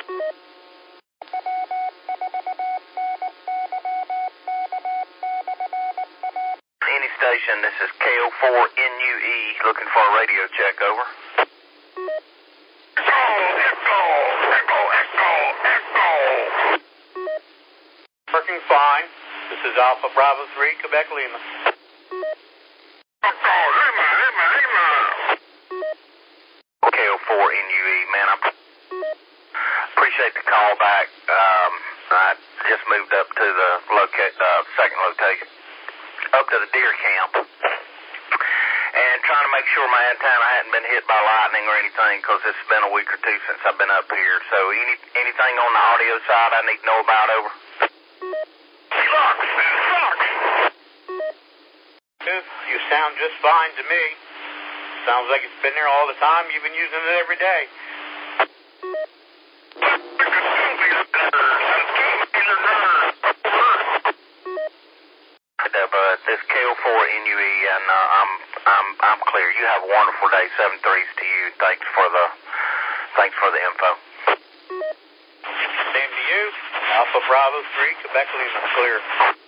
Any station, this is KO4NUE, looking for a radio check, over. Echo. Working fine. This is Alpha Bravo 3, Quebec Lima. Echo, Lima. KO4NUE, man, I appreciate the call back. I just moved up to the second location, up to the deer camp, and trying to make sure my antenna hadn't been hit by lightning or anything, because it's been a week or two since I've been up here. So anything on the audio side I need to know about, over? Sucks. You sound just fine to me. Sounds like it's been there all the time. You've been using it every day. This KO4NUE, and I'm clear. You have a wonderful day. 7-3s to you. Thanks for the info. Same to you. Alpha Bravo 3, Quebec Lima, clear.